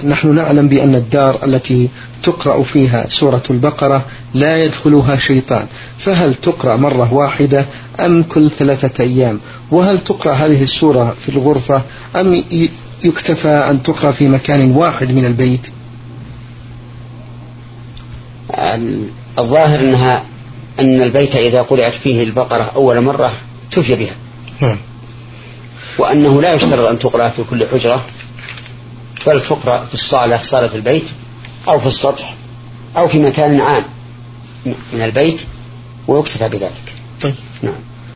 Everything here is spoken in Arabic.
نحن نعلم بأن الدار التي تقرأ فيها سورة البقرة لا يدخلها شيطان، فهل تقرأ مرة واحدة أم كل 3 أيام؟ وهل تقرأ هذه السورة في الغرفة أم يكتفى أن تقرأ في مكان واحد من البيت؟ الظاهر أن البيت إذا قرأت فيه البقرة أول مرة تفي بها، وأنه لا يشترط أن تقرأ في كل حجرة، بل تقرأ في الصالة، صالة البيت، أو في السطح، أو في مكان عام من البيت، ويكتفى بذلك. طيب. نعم.